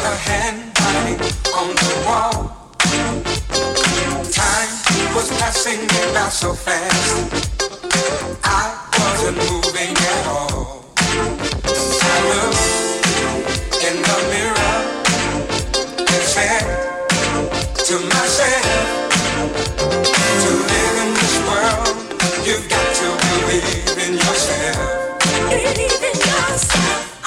a handwriting on the wall. Time was passing me by so fast. I wasn't moving at all. I looked in the mirror and said to myself, to live in this world, you've got to believe in yourself. Believe in yourself.